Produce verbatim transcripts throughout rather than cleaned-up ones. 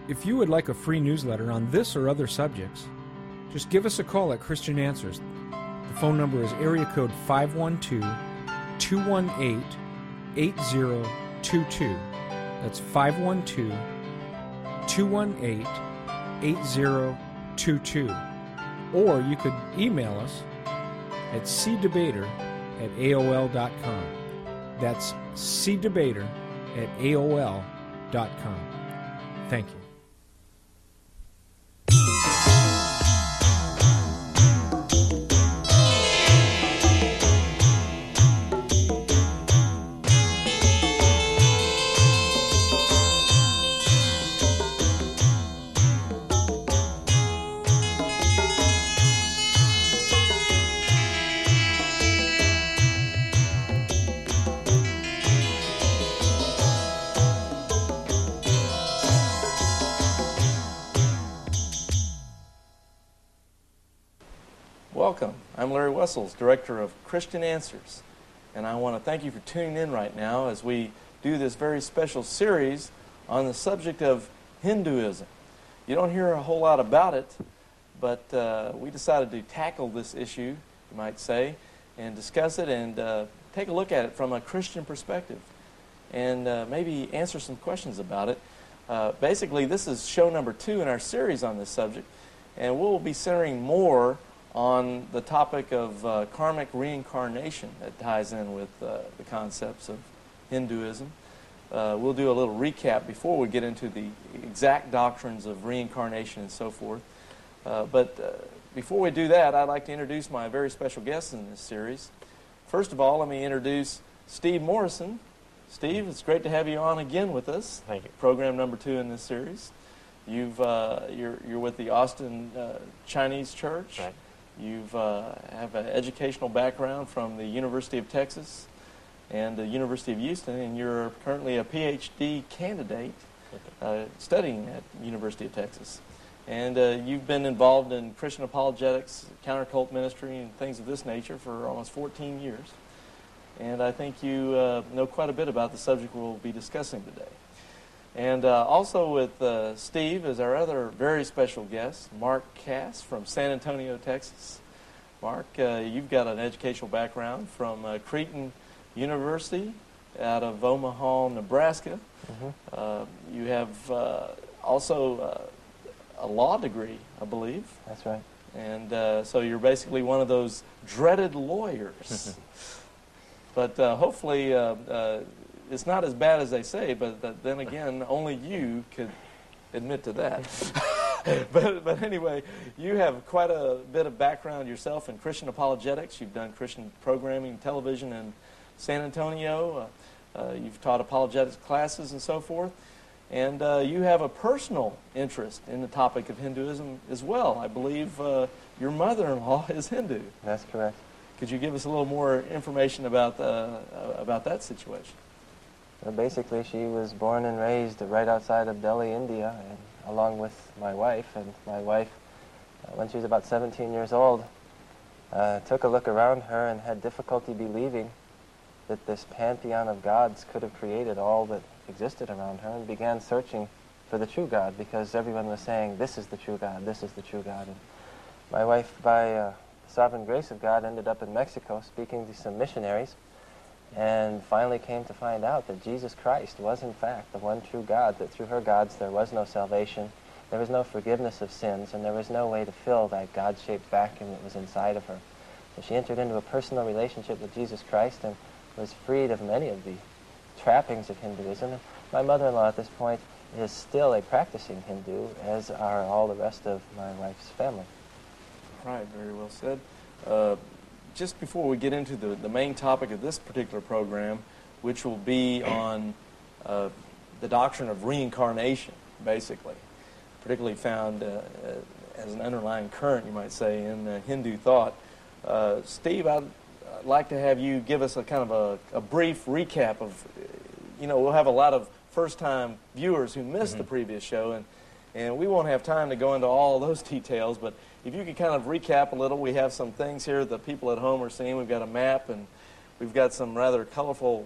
If you would like a free newsletter on this or other subjects, just give us a call at Christian Answers. The phone number is area code five one two, two one eight, eight zero two two. That's five one two, two one eight, eight zero two two. Or you could email us at cdebater at A O L dot com. That's cdebater at A O L dot com. Thank you. Welcome. I'm Larry Wessels, Director of Christian Answers, and I want to thank you for tuning in right now as we do this very special series on the subject of Hinduism. You don't hear a whole lot about it, but uh, we decided to tackle this issue, you might say, and discuss it and uh, take a look at it from a Christian perspective and uh, maybe answer some questions about it. Uh, basically, this is show number two in our series on this subject, and we'll be centering more on the topic of uh, karmic reincarnation that ties in with uh, the concepts of Hinduism. Uh, we'll do a little recap before we get into the exact doctrines of reincarnation and so forth. Uh, but uh, before we do that, I'd like to introduce my very special guests in this series. First of all, let me introduce Steve Morrison. Steve, it's great to have you on again with us. Thank you. Program number two in this series. You've, uh, you're, you're with the Austin uh, Chinese Church. Right. You've uh, have an educational background from the University of Texas and the University of Houston, and you're currently a P H D candidate uh, studying at University of Texas. And uh, you've been involved in Christian apologetics, counter-cult ministry, and things of this nature for almost fourteen years. And I think you uh, know quite a bit about the subject we'll be discussing today. And uh, also with uh, Steve is our other very special guest, Mark Cass from San Antonio, Texas. Mark, uh, you've got an educational background from uh, Cretin University out of Omaha, Nebraska. Mm-hmm. Uh, you have uh, also uh, a law degree, I believe. That's right. And uh, so you're basically one of those dreaded lawyers. But uh, hopefully... Uh, uh, It's not as bad as they say, but th then again, only you could admit to that. but, but anyway, you have quite a bit of background yourself in Christian apologetics. You've done Christian programming, television in San Antonio. Uh, uh, you've taught apologetics classes and so forth. And uh, you have a personal interest in the topic of Hinduism as well. I believe uh, your mother-in-law is Hindu. That's correct. Could you give us a little more information about, uh, about that situation? Well, basically, she was born and raised right outside of Delhi, India, and along with my wife. And my wife, uh, when she was about seventeen years old, uh, took a look around her and had difficulty believing that this pantheon of gods could have created all that existed around her, and began searching for the true God, because everyone was saying, this is the true God, this is the true God. And my wife, by uh, the sovereign grace of God, ended up in Mexico speaking to some missionaries, and finally came to find out that Jesus Christ was in fact the one true God, that through her gods there was no salvation, there was no forgiveness of sins, and there was no way to fill that God-shaped vacuum that was inside of her. So she entered into a personal relationship with Jesus Christ and was freed of many of the trappings of Hinduism. And my mother-in-law at this point is still a practicing Hindu, as are all the rest of my wife's family. Right, very well said. Uh, Just before we get into the, the main topic of this particular program, which will be on uh, the doctrine of reincarnation, basically, particularly found uh, as an underlying current, you might say, in uh, Hindu thought. Uh, Steve, I'd, I'd like to have you give us a kind of a, a brief recap of, you know, we'll have a lot of first-time viewers who missed mm-hmm. the previous show, and, and we won't have time to go into all those details, but if you could kind of recap a little, we have some things here that people at home are seeing. We've got a map, and we've got some rather colorful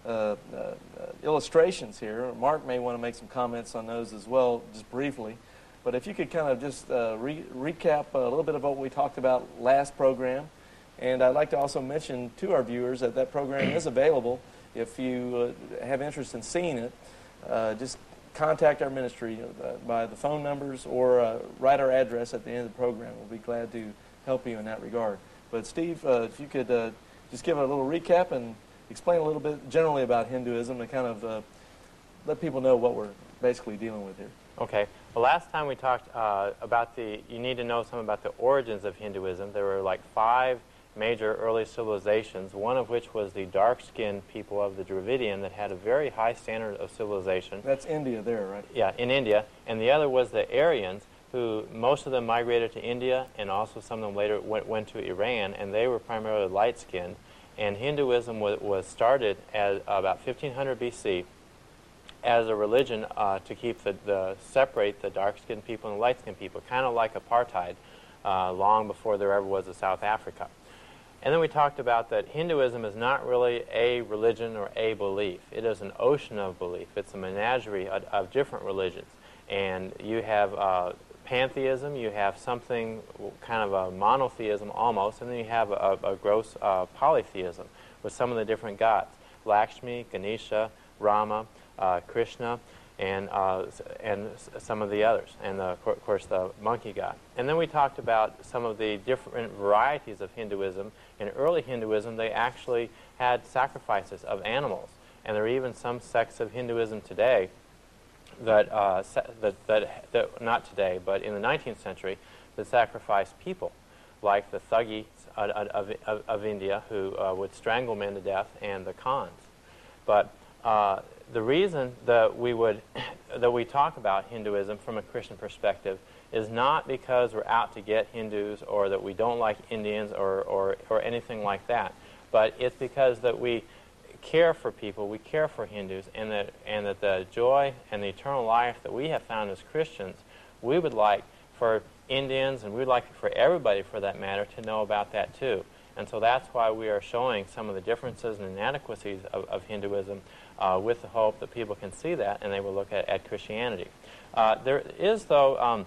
uh, uh, illustrations here. Mark may want to make some comments on those as well, just briefly. But if you could kind of just uh, re recap a little bit of what we talked about last program. And I'd like to also mention to our viewers that that program is available. If you uh, have interest in seeing it, uh, just contact our ministry uh, by the phone numbers or uh, write our address at the end of the program. We'll be glad to help you in that regard. But Steve, uh, if you could uh, just give a little recap and explain a little bit generally about Hinduism and kind of uh, let people know what we're basically dealing with here. Okay. Well, last time we talked uh, about the, you need to know some about the origins of Hinduism. There were like five major early civilizations, one of which was the dark-skinned people of the Dravidian that had a very high standard of civilization. That's India there, right? Yeah, in India. And the other was the Aryans, who most of them migrated to India, and also some of them later went, went to Iran, and they were primarily light-skinned. And Hinduism was, was started at about fifteen hundred B C as a religion uh, to keep the, the separate the dark-skinned people and the light-skinned people, kind of like apartheid, uh, long before there ever was a South Africa. And then we talked about that Hinduism is not really a religion or a belief. It is an ocean of belief. It's a menagerie of, of different religions. And you have uh, pantheism, you have something kind of a monotheism almost, and then you have a, a gross uh, polytheism with some of the different gods. Lakshmi, Ganesha, Rama, uh, Krishna, and uh, and some of the others, and the, of course the monkey god. And then we talked about some of the different varieties of Hinduism. In early Hinduism, they actually had sacrifices of animals, and there are even some sects of Hinduism today that, uh, that, that, that not today, but in the nineteenth century, that sacrifice people, like the Thuggis of, of, of, of India, who uh, would strangle men to death, and the Khans. But uh, the reason that we would that we talk about Hinduism from a Christian perspective is not because we're out to get Hindus or that we don't like Indians or, or, or anything like that, but it's because that we care for people, we care for Hindus, and that, and that the joy and the eternal life that we have found as Christians, we would like for Indians, and we would like for everybody for that matter, to know about that too. And so that's why we are showing some of the differences and inadequacies of, of Hinduism uh, with the hope that people can see that and they will look at, at Christianity. Uh, there is, though, um,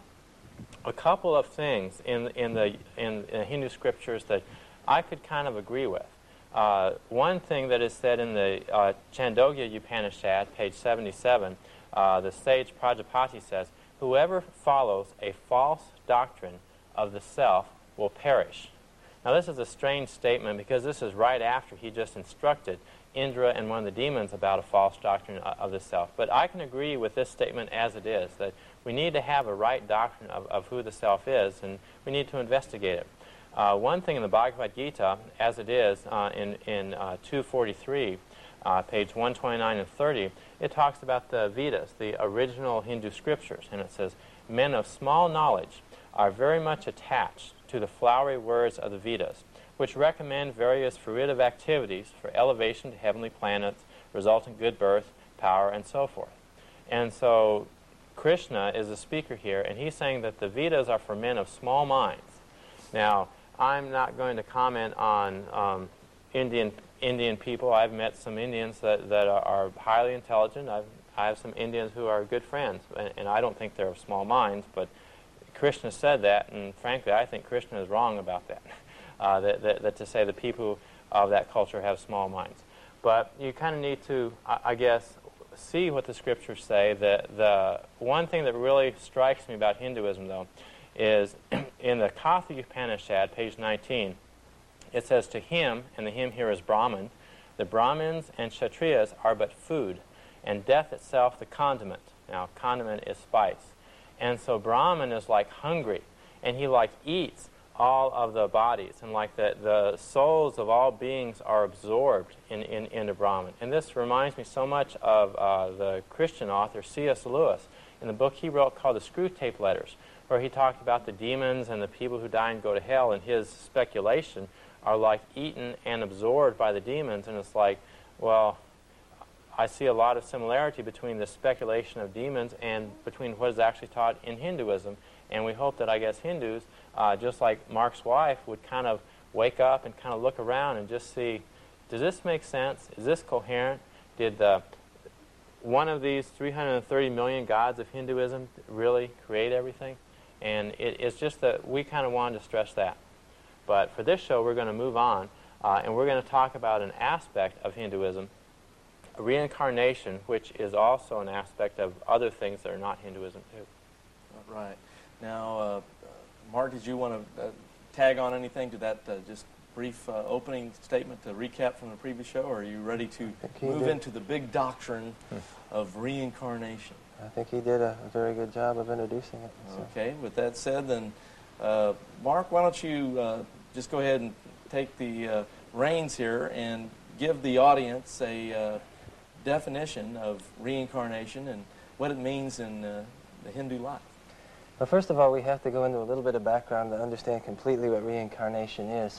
a couple of things in, in, the, in, in Hindu scriptures that I could kind of agree with. Uh, one thing that is said in the uh, Chandogya Upanishad, page seventy-seven, uh, the sage Prajapati says, "Whoever follows a false doctrine of the self will perish." Now this is a strange statement because this is right after he just instructed Indra and one of the demons about a false doctrine of the self. But I can agree with this statement as it is, that we need to have a right doctrine of, of who the self is, and we need to investigate it. Uh, one thing in the Bhagavad Gita, as it is uh, in, in uh, two forty-three, uh, page one twenty-nine and thirty, it talks about the Vedas, the original Hindu scriptures, and it says, "Men of small knowledge are very much attached to the flowery words of the Vedas, which recommend various fruitive activities for elevation to heavenly planets, resulting in good birth, power, and so forth." And so Krishna is the speaker here, and he's saying that the Vedas are for men of small minds. Now, I'm not going to comment on um, Indian Indian people. I've met some Indians that, that are, are highly intelligent. I've, I have some Indians who are good friends, and, and I don't think they're of small minds, but Krishna said that, and frankly, I think Krishna is wrong about that, uh, that, that, that to say the people of that culture have small minds. But you kind of need to, I, I guess, see what the scriptures say. The, the one thing that really strikes me about Hinduism, though, is in the Katha Upanishad, page nineteen, it says, "To him," and the him here is Brahman, "the Brahmins and Kshatriyas are but food, and death itself the condiment." Now, condiment is spice. And so Brahman is like hungry, and he like eats all of the bodies, and like the, the souls of all beings are absorbed in, in, into Brahman. And this reminds me so much of uh, the Christian author C S Lewis in the book he wrote called The Screwtape Letters, where he talked about the demons and the people who die and go to hell, and his speculation are like eaten and absorbed by the demons. And it's like, well, I see a lot of similarity between the speculation of demons and between what is actually taught in Hinduism. And we hope that, I guess, Hindus, uh, just like Mark's wife, would kind of wake up and kind of look around and just see, does this make sense? Is this coherent? did the one of these three hundred thirty million gods of Hinduism really create everything? And it, it's just that we kind of wanted to stress that. But for this show, we're going to move on, uh, and we're going to talk about an aspect of Hinduism, reincarnation, which is also an aspect of other things that are not Hinduism too. Right. Now, uh, Mark, did you want to uh, tag on anything to that uh, just brief uh, opening statement to recap from the previous show, or are you ready to move did. into the big doctrine of reincarnation? I think he did a very good job of introducing it. So. Okay, with that said, then, uh, Mark, why don't you uh, just go ahead and take the uh, reins here and give the audience a uh, definition of reincarnation and what it means in uh, the Hindu life. Well, first of all, we have to go into a little bit of background to understand completely what reincarnation is.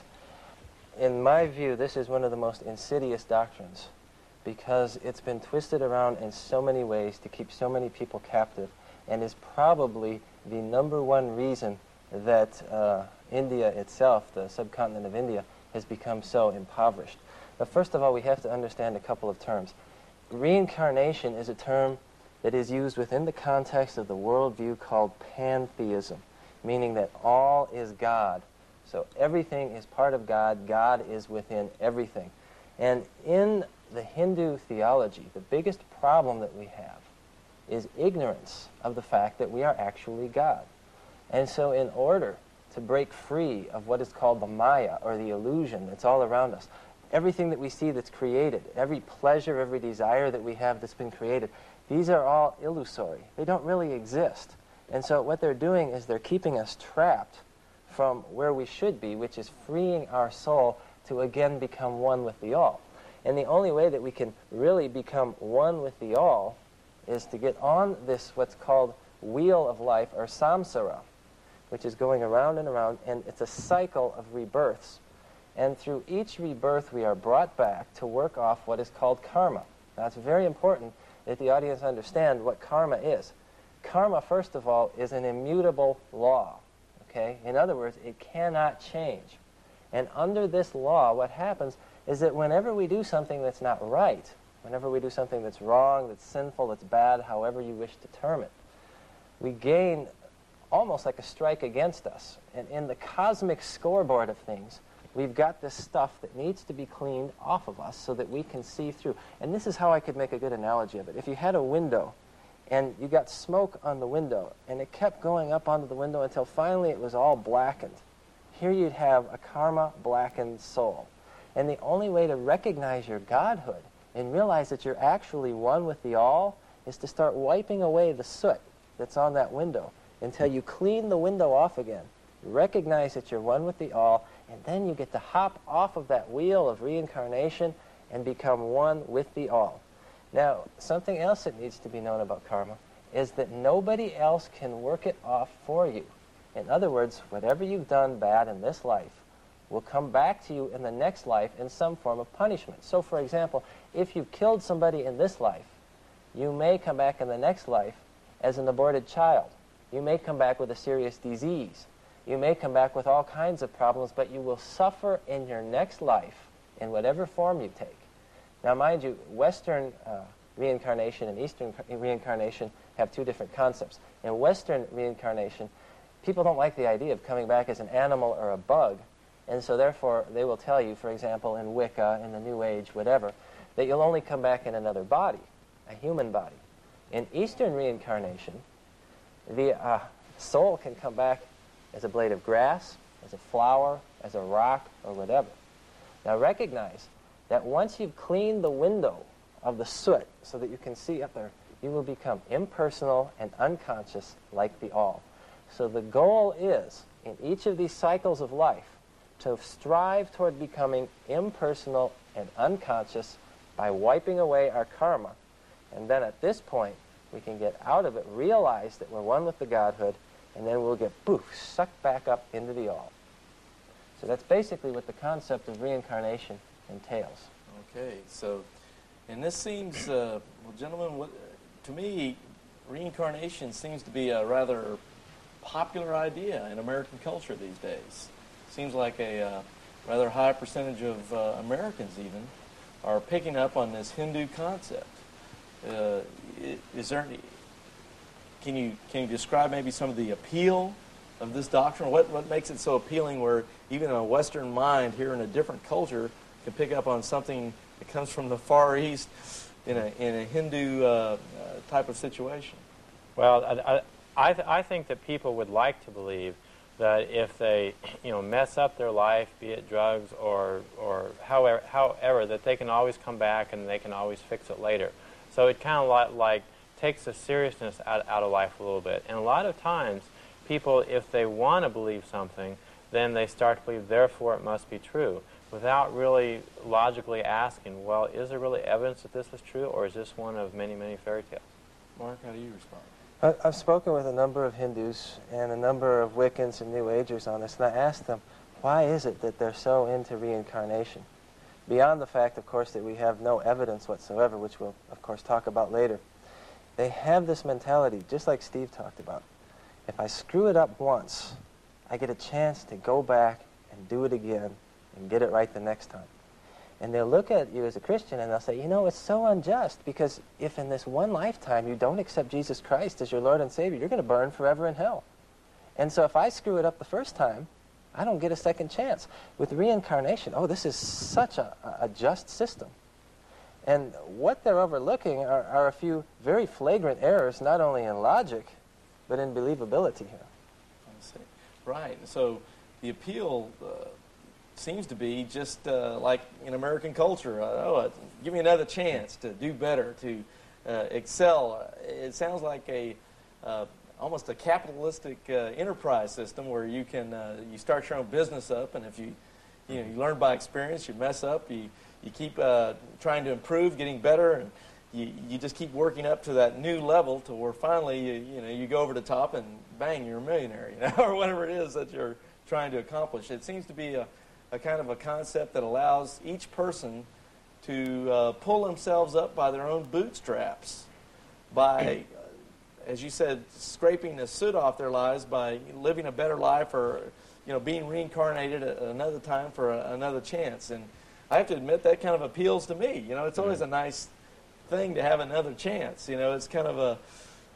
In my view, this is one of the most insidious doctrines because it's been twisted around in so many ways to keep so many people captive, and is probably the number one reason that uh, India itself, the subcontinent of India, has become so impoverished. But first of all, we have to understand a couple of terms. Reincarnation is a term that is used within the context of the worldview called pantheism, meaning that all is God. So everything is part of God. God is within everything. And in the Hindu theology, the biggest problem that we have is ignorance of the fact that we are actually God. And so in order to break free of what is called the Maya, or the illusion that's all around us, everything that we see that's created, every pleasure, every desire that we have that's been created, these are all illusory. They don't really exist. And so what they're doing is they're keeping us trapped from where we should be, which is freeing our soul to again become one with the all. And the only way that we can really become one with the all is to get on this what's called wheel of life, or samsara, which is going around and around, and it's a cycle of rebirths. And through each rebirth, we are brought back to work off what is called karma. Now, it's very important that the audience understand what karma is. Karma, first of all, is an immutable law. Okay? In other words, it cannot change. And under this law, what happens is that whenever we do something that's not right, whenever we do something that's wrong, that's sinful, that's bad, however you wish to term it, we gain almost like a strike against us. And in the cosmic scoreboard of things, we've got this stuff that needs to be cleaned off of us so that we can see through. And this is how I could make a good analogy of it. If you had a window and you got smoke on the window and it kept going up onto the window until finally it was all blackened, here you'd have a karma-blackened soul. And the only way to recognize your godhood and realize that you're actually one with the all is to start wiping away the soot that's on that window until you clean the window off again. Recognize that you're one with the all, and then you get to hop off of that wheel of reincarnation and become one with the all. Now, something else that needs to be known about karma is that nobody else can work it off for you. In other words, whatever you've done bad in this life will come back to you in the next life in some form of punishment. So, for example, if you've killed somebody in this life, you may come back in the next life as an aborted child. You may come back with a serious disease. You may come back with all kinds of problems, but you will suffer in your next life in whatever form you take. Now, mind you, Western uh, reincarnation and Eastern reincarnation have two different concepts. In Western reincarnation, people don't like the idea of coming back as an animal or a bug, and so therefore they will tell you, for example, in Wicca, in the New Age, whatever, that you'll only come back in another body, a human body. In Eastern reincarnation, the uh, soul can come back as a blade of grass, as a flower, as a rock, or whatever. Now recognize that once you've cleaned the window of the soot so that you can see up there, you will become impersonal and unconscious like the all. So the goal is, in each of these cycles of life, to strive toward becoming impersonal and unconscious by wiping away our karma. And then at this point, we can get out of it, realize that we're one with the Godhood, and then we'll get, poof, sucked back up into the all. So that's basically what the concept of reincarnation entails. Okay, so, and this seems, uh, well, gentlemen, what, to me, reincarnation seems to be a rather popular idea in American culture these days. Seems like a uh, rather high percentage of uh, Americans even are picking up on this Hindu concept. Uh, i- is there any, can you can you describe maybe some of the appeal of this doctrine? What what makes it so appealing where even a Western mind here in a different culture can pick up on something that comes from the Far East in a in a Hindu uh, uh, type of situation? Well, I, I, th I think that people would like to believe that if they, you know, mess up their life, be it drugs or or however, however, that they can always come back and they can always fix it later. So it kind of like, like takes the seriousness out, out of life a little bit. And a lot of times, people, if they want to believe something, then they start to believe, therefore it must be true, without really logically asking, well, is there really evidence that this is true, or is this one of many, many fairy tales? Mark, how do you respond? I- I've spoken with a number of Hindus and a number of Wiccans and New Agers on this, and I asked them, why is it that they're so into reincarnation? Beyond the fact, of course, that we have no evidence whatsoever, which we'll, of course, talk about later, they have this mentality, just like Steve talked about. If I screw it up once, I get a chance to go back and do it again and get it right the next time. And they'll look at you as a Christian and they'll say, you know, it's so unjust, because if in this one lifetime you don't accept Jesus Christ as your Lord and Savior, you're going to burn forever in hell. And so if I screw it up the first time, I don't get a second chance. With reincarnation, oh, this is such a, a just system. And what they're overlooking are, are a few very flagrant errors, not only in logic, but in believability here. I see. Right. So the appeal uh, seems to be just uh, like in American culture. Uh, oh, uh, give me another chance to do better, to uh, excel. Uh, it sounds like a uh, almost a capitalistic uh, enterprise system where you can uh, you start your own business up, and if you you know you learn by experience, you mess up, you you keep uh, trying to improve, getting better, and you you just keep working up to that new level to where finally you you know you go over the top and bang, you're a millionaire, you know, or whatever it is that you're trying to accomplish. It seems to be a, a kind of a concept that allows each person to uh, pull themselves up by their own bootstraps, by as you said, scraping the soot off their lives by living a better life, or you know, being reincarnated at another time for a, another chance. And I have to admit that kind of appeals to me. You know, it's always a nice thing to have another chance. You know, it's kind of a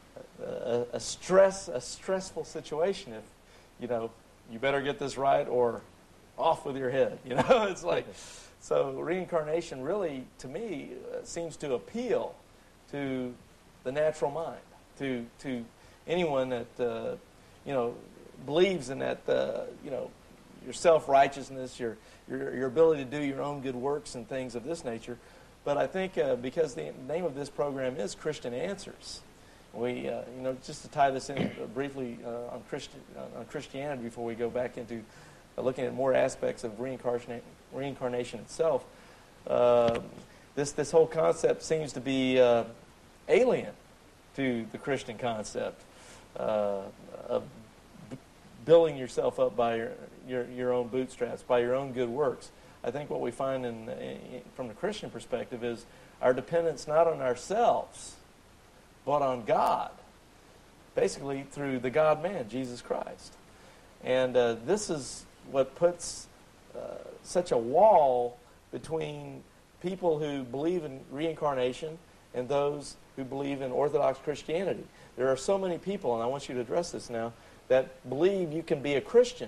a, a stress a stressful situation if you know you better get this right or off with your head. You know, it's like so reincarnation really to me uh, seems to appeal to the natural mind. To, to anyone that uh, you know believes in that uh, you know your self-righteousness, your, your your ability to do your own good works and things of this nature. But I think uh, because the name of this program is Christian Answers, we uh, you know just to tie this in briefly uh, on Christian uh, on Christianity before we go back into uh, looking at more aspects of reincarnation reincarnation itself. Uh, this this whole concept seems to be uh, alien to the Christian concept uh, of b building yourself up by your, your your own bootstraps, by your own good works. I think what we find in, in, from the Christian perspective is our dependence not on ourselves, but on God, basically through the God-man, Jesus Christ. And uh, this is what puts uh, such a wall between people who believe in reincarnation and those who believe in Orthodox Christianity. There are so many people, and I want you to address this now, that believe you can be a Christian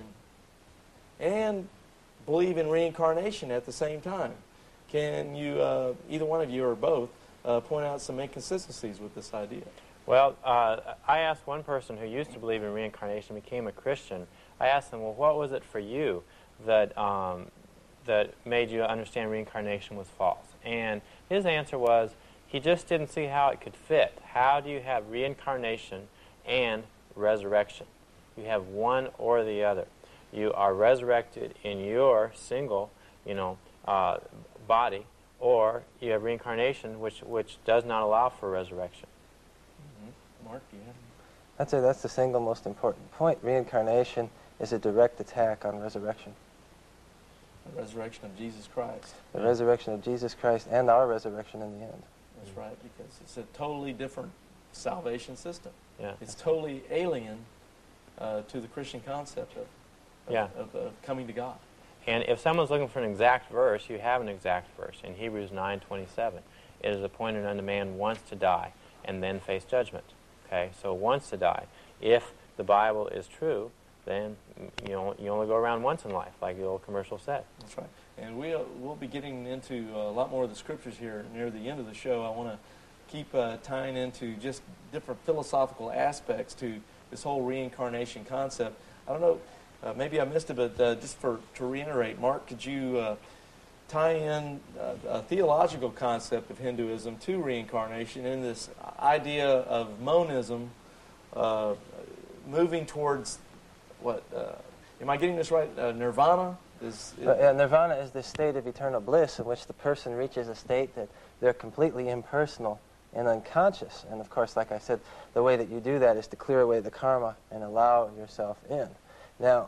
and believe in reincarnation at the same time. Can you, uh, either one of you or both, uh, point out some inconsistencies with this idea? Well, uh, I asked one person who used to believe in reincarnation, became a Christian. I asked them, well, what was it for you that, um, that made you understand reincarnation was false? And his answer was, he just didn't see how it could fit. How do you have reincarnation and resurrection? You have one or the other. You are resurrected in your single, you know, uh, body, or you have reincarnation, which which does not allow for resurrection. Mm-hmm. Mark, do you have? I'd say that's the single most important point. Reincarnation is a direct attack on resurrection. The resurrection of Jesus Christ. The resurrection of Jesus Christ and our resurrection in the end. That's right, because it's a totally different salvation system. Yeah. It's totally alien uh, to the Christian concept of, of, yeah. of, of coming to God. And if someone's looking for an exact verse, you have an exact verse in Hebrews nine twenty-seven. It is appointed unto man once to die and then face judgment. Okay, so once to die. If the Bible is true, then you know, you only go around once in life, like the old commercial said. That's right. And we'll, we'll be getting into a lot more of the scriptures here near the end of the show. I want to keep uh, tying into just different philosophical aspects to this whole reincarnation concept. I don't know, uh, maybe I missed it, but uh, just for to reiterate, Mark, could you uh, tie in uh, a theological concept of Hinduism to reincarnation in this idea of monism, uh, moving towards what? Uh, am I getting this right? Uh, nirvana? Is, is uh, nirvana is the state of eternal bliss in which the person reaches a state that they're completely impersonal and unconscious. And of course, like I said, the way that you do that is to clear away the karma and allow yourself in. Now,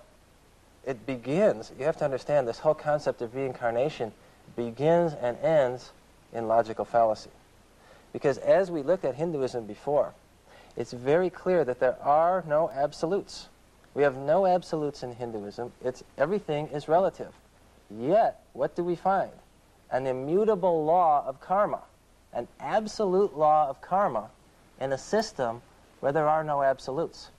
it begins, you have to understand, this whole concept of reincarnation begins and ends in logical fallacy. Because as we looked at Hinduism before, it's very clear that there are no absolutes. We have no absolutes in Hinduism. It's, everything is relative. Yet, what do we find? An immutable law of karma, an absolute law of karma in a system where there are no absolutes.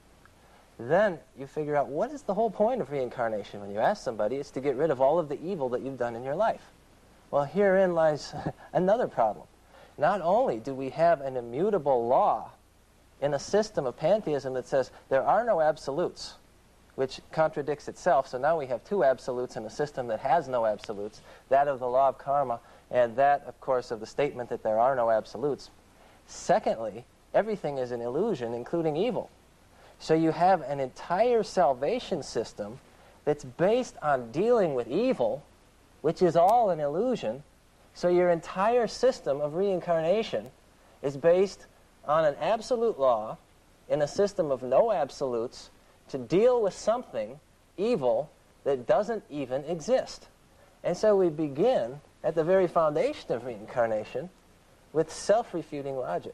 Then you figure out, what is the whole point of reincarnation? When you ask somebody, it's to get rid of all of the evil that you've done in your life. Well, herein lies another problem. Not only do we have an immutable law in a system of pantheism that says there are no absolutes, which contradicts itself, so now we have two absolutes in a system that has no absolutes, that of the law of karma, and that, of course, of the statement that there are no absolutes. Secondly, everything is an illusion, including evil. So you have an entire salvation system that's based on dealing with evil, which is all an illusion. So your entire system of reincarnation is based on an absolute law in a system of no absolutes to deal with something, evil, that doesn't even exist. And so we begin at the very foundation of reincarnation with self-refuting logic.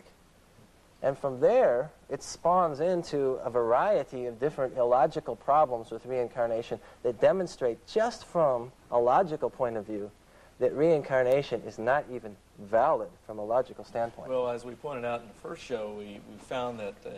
And from there, it spawns into a variety of different illogical problems with reincarnation that demonstrate just from a logical point of view that reincarnation is not even valid from a logical standpoint. Well, as we pointed out in the first show, we, we found that uh,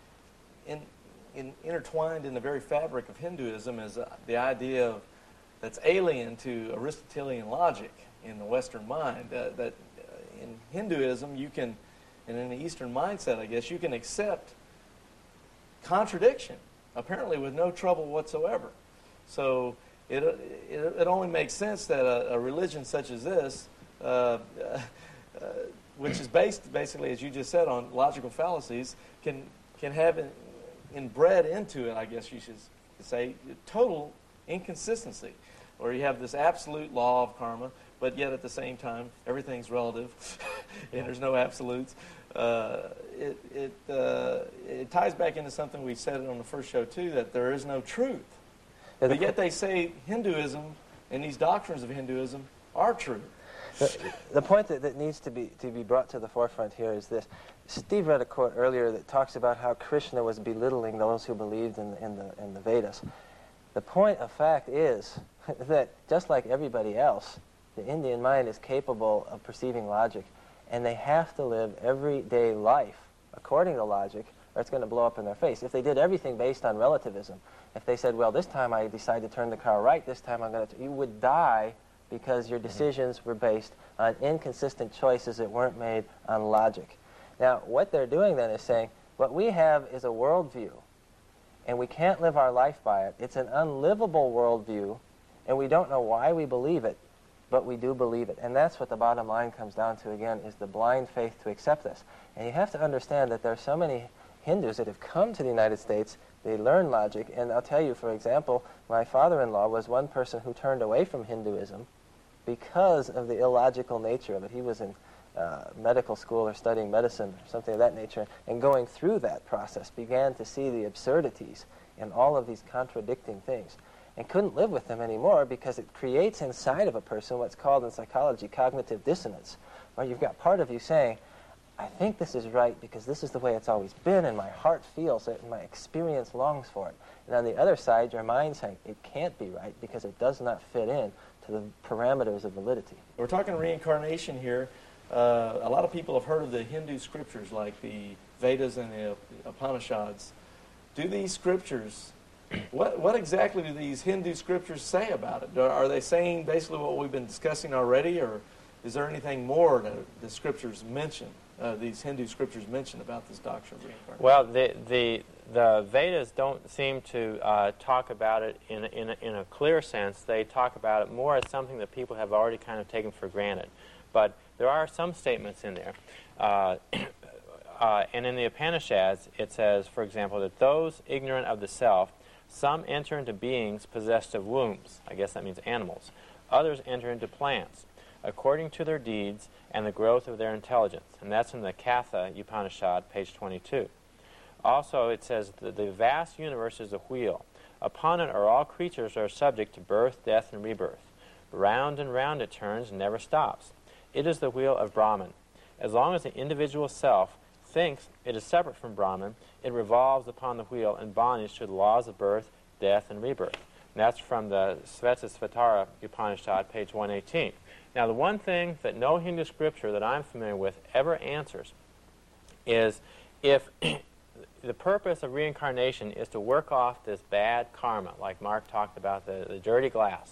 in, in, intertwined in the very fabric of Hinduism is uh, the idea of that's alien to Aristotelian logic in the Western mind. Uh, that uh, in Hinduism, you can, and in the Eastern mindset, I guess, you can accept contradiction, apparently with no trouble whatsoever. So it, it, it only makes sense that a, a religion such as this, uh, uh, which is based basically, as you just said, on logical fallacies, can can have in, inbred into it, I guess you should say, total inconsistency, where you have this absolute law of karma, but yet at the same time everything's relative, and there's no absolutes. Uh, it it uh, it ties back into something we said on the first show too, that there is no truth. But yet they say Hinduism and these doctrines of Hinduism are true. The, the point that, that needs to be to be brought to the forefront here is this. Steve read a quote earlier that talks about how Krishna was belittling those who believed in, in, the, in the Vedas. The point of fact is that just like everybody else, the Indian mind is capable of perceiving logic, and they have to live everyday life according to logic, or it's going to blow up in their face. If they did everything based on relativism, if they said, well, this time I decide to turn the car right, this time I'm going to, you would die because your decisions were based on inconsistent choices that weren't made on logic. Now, what they're doing then is saying, what we have is a worldview, and we can't live our life by it. It's an unlivable worldview, and we don't know why we believe it, but we do believe it. And that's what the bottom line comes down to, again, is the blind faith to accept this. And you have to understand that there are so many Hindus that have come to the United States, they learn logic, and I'll tell you, for example, my father-in-law was one person who turned away from Hinduism because of the illogical nature of it. He was in uh, medical school or studying medicine or something of that nature, and going through that process began to see the absurdities in all of these contradicting things, and couldn't live with them anymore because it creates inside of a person what's called in psychology cognitive dissonance, where you've got part of you saying, I think this is right because this is the way it's always been, and my heart feels it, and my experience longs for it. And on the other side, your mind saying it can't be right because it does not fit in to the parameters of validity. We're talking reincarnation here. Uh, a lot of people have heard of the Hindu scriptures like the Vedas and the Upanishads. Do these scriptures, what, what exactly do these Hindu scriptures say about it? Are they saying basically what we've been discussing already, or is there anything more that the scriptures mention, uh, these Hindu scriptures mention about this doctrine of reincarnation? Well, the, the, the Vedas don't seem to uh, talk about it in a, in, a, in a clear sense. They talk about it more as something that people have already kind of taken for granted. But there are some statements in there. Uh, uh, and in the Upanishads, it says, for example, that those ignorant of the self, some enter into beings possessed of wombs. I guess that means animals. Others enter into plants, according to their deeds and the growth of their intelligence. And that's in the Katha Upanishad, page twenty-two. Also, it says that the vast universe is a wheel. Upon it are all creatures that are subject to birth, death, and rebirth. Round and round it turns and never stops. It is the wheel of Brahman. As long as the individual self thinks it is separate from Brahman, it revolves upon the wheel in bondage to the laws of birth, death, and rebirth. And that's from the Svetasvatara Upanishad, page one eighteen. Now, the one thing that no Hindu scripture that I'm familiar with ever answers is if the purpose of reincarnation is to work off this bad karma, like Mark talked about, the, the dirty glass.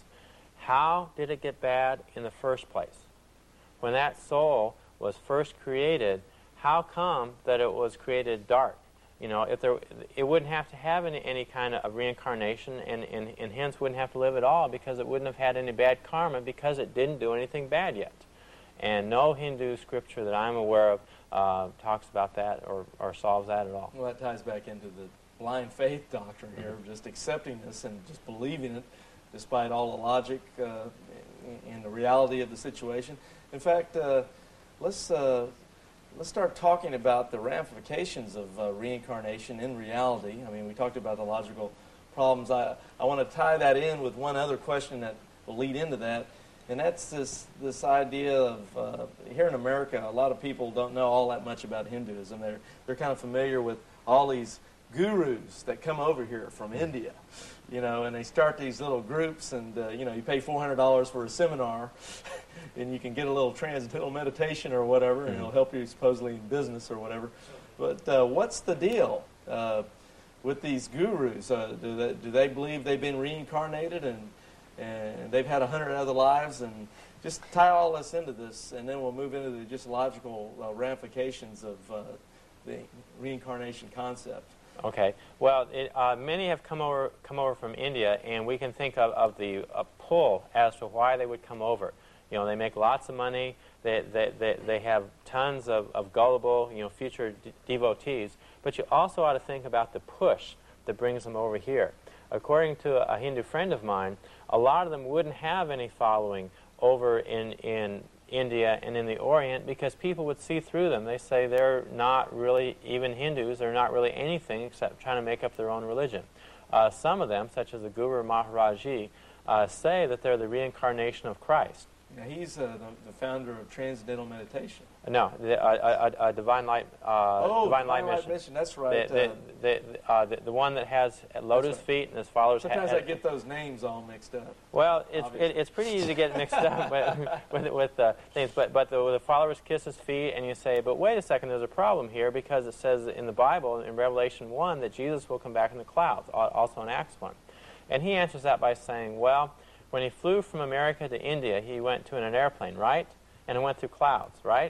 How did it get bad in the first place? When that soul was first created, how come that it was created dark? You know, if there, it wouldn't have to have any, any kind of reincarnation, and, and, and hence wouldn't have to live at all because it wouldn't have had any bad karma because it didn't do anything bad yet. And no Hindu scripture that I'm aware of uh, talks about that or, or solves that at all. Well, that ties back into the blind faith doctrine here, mm-hmm. just accepting this and just believing it despite all the logic uh, and the reality of the situation. In fact, uh, let's uh, let's start talking about the ramifications of uh, reincarnation in reality. I mean, we talked about the logical problems. I, I want to tie that in with one other question that will lead into that, and that's this this idea of, uh, here in America, a lot of people don't know all that much about Hinduism. They're, they're kind of familiar with all these gurus that come over here from India, you know, and they start these little groups, and, uh, you know, you pay four hundred dollars for a seminar, and you can get a little transcendental meditation or whatever, and it'll help you supposedly in business or whatever. But uh, what's the deal uh, with these gurus? Uh, do, they, do they believe they've been reincarnated and, and they've had a hundred other lives? And just tie all this into this, and then we'll move into the just logical uh, ramifications of uh, the reincarnation concept. Okay. Well, it, uh, many have come over come over from India, and we can think of, of the uh, pull as to why they would come over. You know, they make lots of money. They they they, they have tons of, of gullible, you know, future de devotees. But you also ought to think about the push that brings them over here. According to a Hindu friend of mine, a lot of them wouldn't have any following over in in India and in the Orient because people would see through them. They say they're not really even Hindus. They're not really anything except trying to make up their own religion. Uh, some of them, such as the Guru Maharaji, uh, say that they're the reincarnation of Christ. Now, he's uh, the, the founder of Transcendental Meditation. No, the, uh, uh, uh, Divine Light, uh, oh, Divine Light Light Mission. Mission. That's right. The, uh, the, the, uh, the, the one that has lotus right. feet and his followers. Sometimes ha I get those names all mixed up. Well, it's it, it's pretty easy to get mixed up with with, with uh, things, but but the, the followers kiss his feet, and you say, but wait a second, there's a problem here because it says in the Bible in Revelation one that Jesus will come back in the clouds, also in Acts one, and he answers that by saying, well, when he flew from America to India, he went to in an airplane, right? And it went through clouds, right?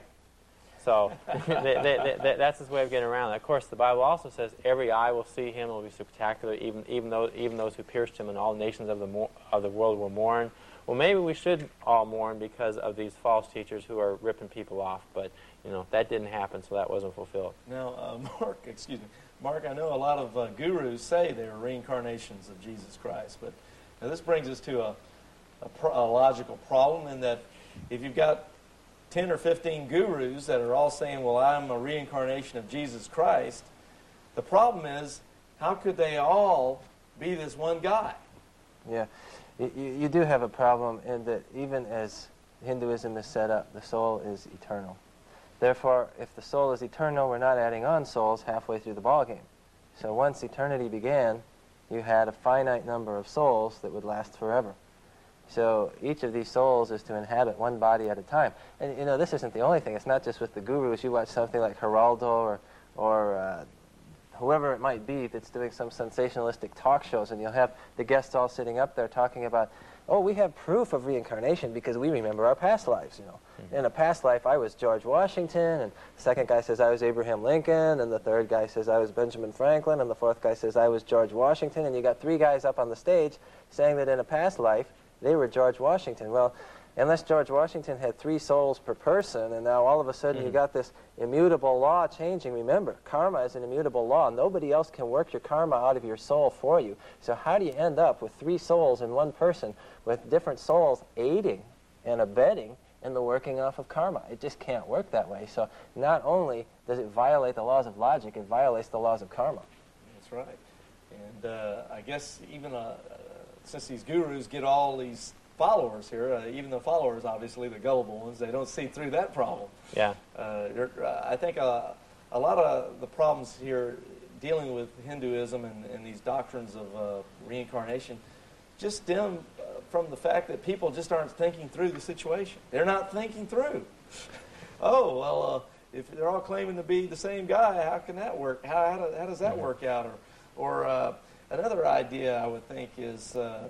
So they, they, they, that's his way of getting around it. Of course, the Bible also says every eye will see him. It will be spectacular. Even even though even those who pierced him, and all nations of the mo of the world will mourn. Well, maybe we should all mourn because of these false teachers who are ripping people off. But you know that didn't happen, so that wasn't fulfilled. Now, uh, Mark, excuse me, Mark. I know a lot of uh, gurus say they're reincarnations of Jesus Christ, but now this brings us to a A, pro a logical problem in that if you've got ten or fifteen gurus that are all saying, well, I'm a reincarnation of Jesus Christ, the problem is, how could they all be this one guy? Yeah, you, you do have a problem in that even as Hinduism is set up, the soul is eternal. Therefore, if the soul is eternal, we're not adding on souls halfway through the ballgame. So once eternity began, you had a finite number of souls that would last forever. So each of these souls is to inhabit one body at a time. And you know, this isn't the only thing. It's not just with the gurus. You watch something like Geraldo or, or uh, whoever it might be that's doing some sensationalistic talk shows, and you'll have the guests all sitting up there talking about, oh, we have proof of reincarnation because we remember our past lives, you know. Mm-hmm. In a past life, I was George Washington, and the second guy says I was Abraham Lincoln, and the third guy says I was Benjamin Franklin, and the fourth guy says I was George Washington, and you got three guys up on the stage saying that in a past life, they were George Washington. Well, unless George Washington had three souls per person, and now all of a sudden mm-hmm. you got this immutable law changing. Remember, karma is an immutable law. Nobody else can work your karma out of your soul for you. So how do you end up with three souls in one person with different souls aiding and abetting in the working off of karma? It just can't work that way. So not only does it violate the laws of logic, it violates the laws of karma. That's right. And uh, I guess even uh, uh, since these gurus get all these followers here, uh, even the followers, obviously, the gullible ones, they don't see through that problem. Yeah. Uh, I think uh, a lot of the problems here dealing with Hinduism and, and these doctrines of uh, reincarnation just stem uh, from the fact that people just aren't thinking through the situation. They're not thinking through. Oh, well, uh, if they're all claiming to be the same guy, how can that work? How, how, do, how does that mm-hmm. work out? Or, or uh, another idea I would think is, uh,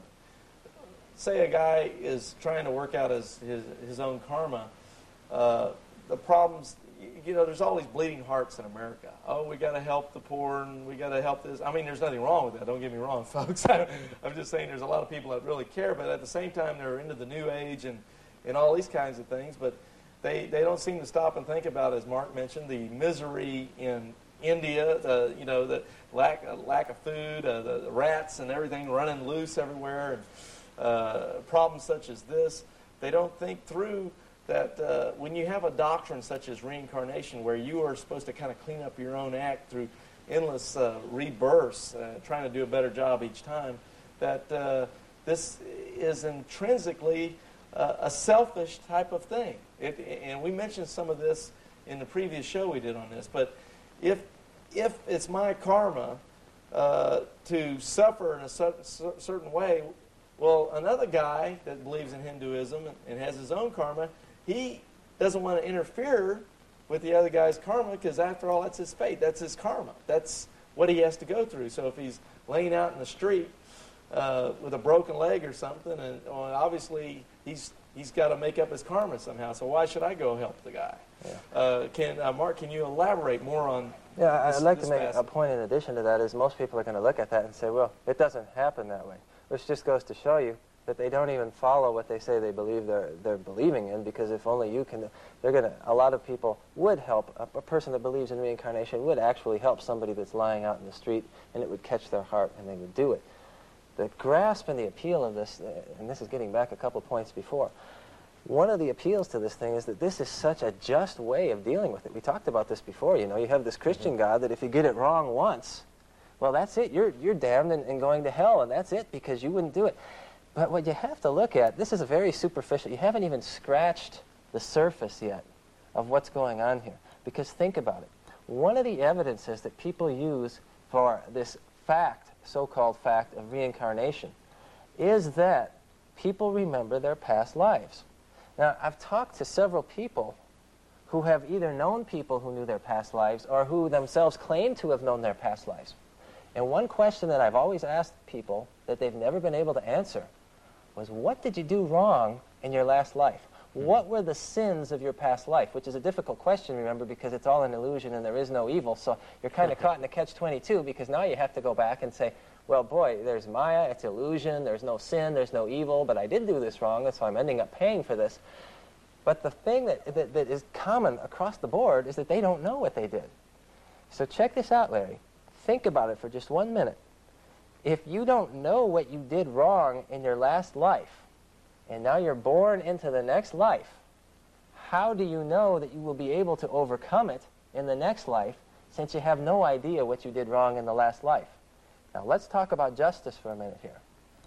say a guy is trying to work out his, his, his own karma. Uh, the problems, you know, there's all these bleeding hearts in America. Oh, we got to help the poor, and we got to help this. I mean, there's nothing wrong with that. Don't get me wrong, folks. I'm just saying there's a lot of people that really care, but at the same time, they're into the New Age and, and all these kinds of things. But they, they don't seem to stop and think about, as Mark mentioned, the misery in India, the, you know, the lack, uh, lack of food, uh, the, the rats and everything running loose everywhere, and uh, problems such as this. They don't think through that uh, when you have a doctrine such as reincarnation, where you are supposed to kind of clean up your own act through endless uh, rebirths, uh, trying to do a better job each time, that uh, this is intrinsically uh, a selfish type of thing. It, and we mentioned some of this in the previous show we did on this, but if if it's my karma uh, to suffer in a cer- certain way, well, another guy that believes in Hinduism and has his own karma, he doesn't want to interfere with the other guy's karma because, after all, that's his fate. That's his karma. That's what he has to go through. So if he's laying out in the street uh, with a broken leg or something, and well, obviously he's he's got to make up his karma somehow. So why should I go help the guy? Yeah. Uh, can uh, Mark, can you elaborate more on Yeah, this, I'd like to make passage? a point in addition to that is most people are going to look at that and say, well, it doesn't happen that way. Which just goes to show you that they don't even follow what they say they believe they're they're believing in, because if only you can, they're gonna. A lot of people would help a, a person that believes in reincarnation would actually help somebody that's lying out in the street, and it would catch their heart, and they would do it. The grasp and the appeal of this, uh, and this is getting back a couple points before. One of the appeals to this thing is that this is such a just way of dealing with it. We talked about this before. You know, you have this Christian mm-hmm. God that if you get it wrong once, well, that's it. You're you're damned and, and going to hell, and that's it because you wouldn't do it. But what you have to look at, this is a very superficial. You haven't even scratched the surface yet of what's going on here. Because think about it. One of the evidences that people use for this fact, so-called fact of reincarnation, is that people remember their past lives. Now, I've talked to several people who have either known people who knew their past lives or who themselves claim to have known their past lives. And one question that I've always asked people that they've never been able to answer was, what did you do wrong in your last life? What were the sins of your past life? Which is a difficult question, remember, because it's all an illusion and there is no evil. So you're kind of caught in a catch twenty-two, because now you have to go back and say, well, boy, there's Maya, it's illusion, there's no sin, there's no evil, but I did do this wrong, so I'm ending up paying for this. But the thing that, that, that is common across the board is that they don't know what they did. So check this out, Larry. Think about it for just one minute. If you don't know what you did wrong in your last life, and now you're born into the next life, how do you know that you will be able to overcome it in the next life, since you have no idea what you did wrong in the last life? Now let's talk about justice for a minute here.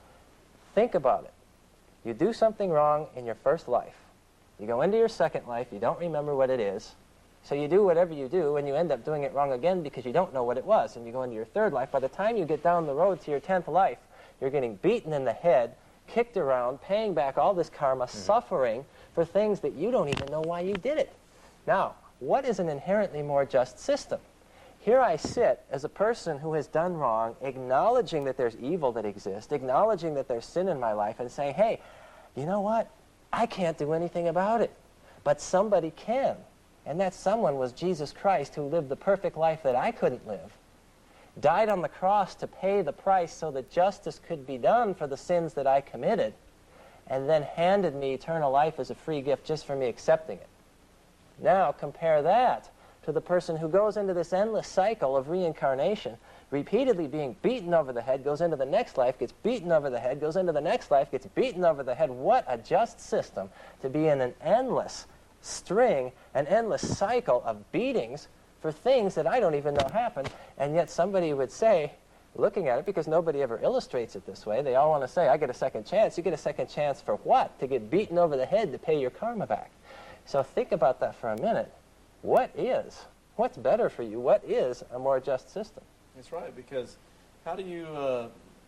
Think about it. You do something wrong in your first life. You go into your second life, you don't remember what it is, So you do whatever you do, and you end up doing it wrong again because you don't know what it was, and you go into your third life. By the time you get down the road to your tenth life, you're getting beaten in the head, kicked around, paying back all this karma, mm-hmm. suffering for things that you don't even know why you did it. Now, what is an inherently more just system? Here I sit as a person who has done wrong, acknowledging that there's evil that exists, acknowledging that there's sin in my life, and saying, hey, you know what? I can't do anything about it, but somebody can. And that someone was Jesus Christ, who lived the perfect life that I couldn't live, died on the cross to pay the price so that justice could be done for the sins that I committed, and then handed me eternal life as a free gift just for me accepting it. Now compare that to the person who goes into this endless cycle of reincarnation, repeatedly being beaten over the head, goes into the next life, gets beaten over the head, goes into the next life, gets beaten over the head. What a just system to be in an endless string, an endless cycle of beatings for things that I don't even know happened. And yet somebody would say, looking at it, because nobody ever illustrates it this way, they all want to say, I get a second chance. You get a second chance for what? To get beaten over the head to pay your karma back. So think about that for a minute. What is? What's better for you? What is a more just system? That's right, because how do you, uh,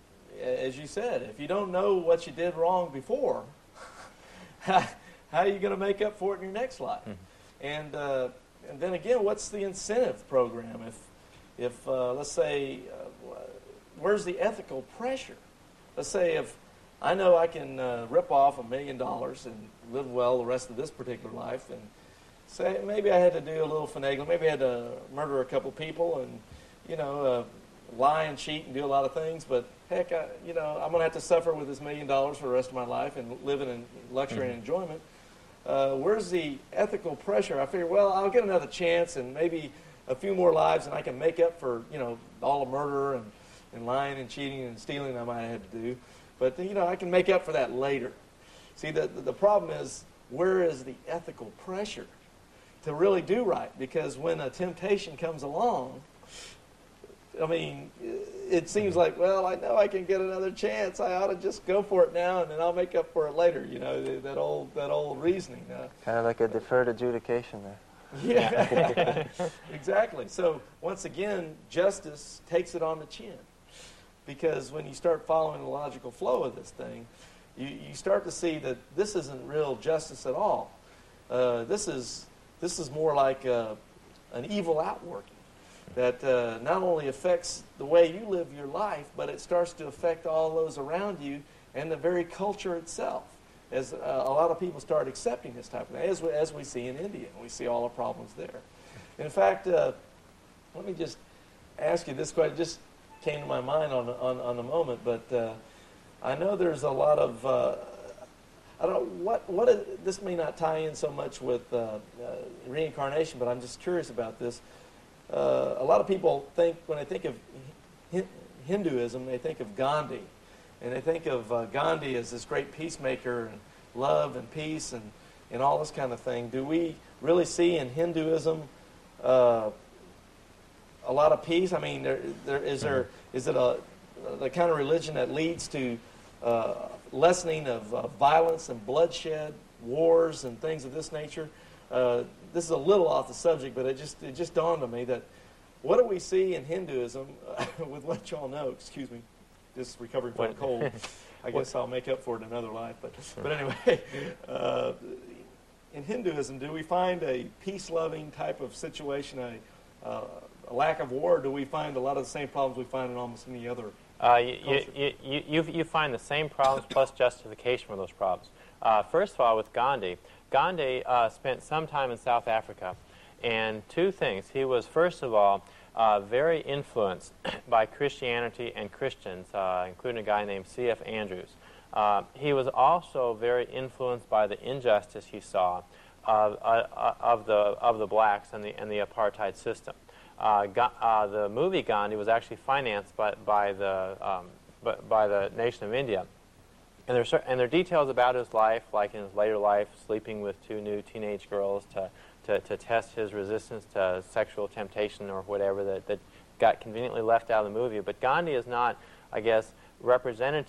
as you said, if you don't know what you did wrong before, how, how are you going to make up for it in your next life? Mm-hmm. And uh, and then again, what's the incentive program? If, if uh, let's say, uh, where's the ethical pressure? Let's say if I know I can uh, rip off a million dollars and live well the rest of this particular life, and say maybe I had to do a little finagling, maybe I had to murder a couple people and, you know, uh, lie and cheat and do a lot of things, but heck, I, you know, I'm going to have to suffer with this million dollars for the rest of my life and living in luxury mm-hmm. and enjoyment. Uh, where's the ethical pressure? I figure, well, I'll get another chance and maybe a few more lives, and I can make up for, you know, all the murder and, and lying and cheating and stealing I might have had to do. But, you know, I can make up for that later. See, the, the, the problem is, where is the ethical pressure to really do right? Because when a temptation comes along, I mean, it seems like, well, I know I can get another chance. I ought to just go for it now, and then I'll make up for it later. You know, that old that old reasoning. Uh, kind of like a deferred adjudication there. Yeah, exactly. So once again, justice takes it on the chin. Because when you start following the logical flow of this thing, you, you start to see that this isn't real justice at all. Uh, this is this is more like uh, an evil outworking that uh, not only affects the way you live your life, but it starts to affect all those around you and the very culture itself. As uh, a lot of people start accepting this type of thing, as we, as we see in India, and we see all the problems there. In fact, uh, let me just ask you this question. Just came to my mind on on, on the moment, but uh, I know there's a lot of uh, I don't know what what is, this may not tie in so much with uh, uh, reincarnation, but I'm just curious about this. Uh, a lot of people think when they think of Hi- Hinduism, they think of Gandhi, and they think of uh, Gandhi as this great peacemaker and love and peace and and all this kind of thing. Do we really see in Hinduism Uh, a lot of peace? I mean, there, there, is there is it a the kind of religion that leads to uh, lessening of uh, violence and bloodshed, wars and things of this nature? Uh, this is a little off the subject, but it just it just dawned on me that what do we see in Hinduism uh, with what y'all know? Excuse me, just recovering from a cold. I guess I'll make up for it in another life. But but anyway, uh, in Hinduism, do we find a peace-loving type of situation, a uh, a lack of war, or do we find a lot of the same problems we find in almost any other uh, you, you, you, you, you find the same problems plus justification for those problems. Uh, first of all, with Gandhi, Gandhi uh, spent some time in South Africa, and two things. He was, first of all, uh, very influenced by Christianity and Christians, uh, including a guy named C F Andrews. Uh, he was also very influenced by the injustice he saw of, uh, of, the, of the blacks and the, and the apartheid system. Uh, Ga- uh, the movie Gandhi was actually financed by, by, the, um, by, by the nation of India. And there, are, and there are details about his life, like in his later life, sleeping with two new teenage girls to, to, to test his resistance to sexual temptation or whatever that, that got conveniently left out of the movie. But Gandhi is not, I guess, representative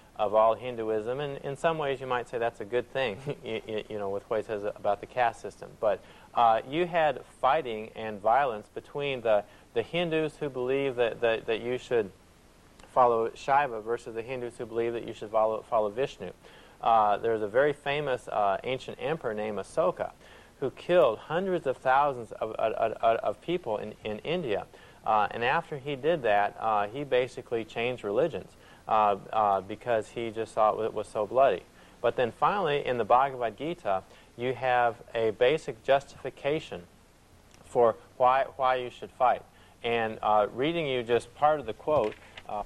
of all Hinduism, and in some ways you might say that's a good thing, you, you know, with what he says about the caste system. But uh, you had fighting and violence between the, the Hindus who believe that, that, that you should follow Shiva versus the Hindus who believe that you should follow, follow Vishnu. Uh, there's a very famous uh, ancient emperor named Asoka who killed hundreds of thousands of, of, of, of people in, in India. Uh, and after he did that, uh, he basically changed religions uh, uh, because he just thought it was so bloody. But then finally, in the Bhagavad Gita, you have a basic justification for why, why you should fight. And uh, reading you just part of the quote, uh,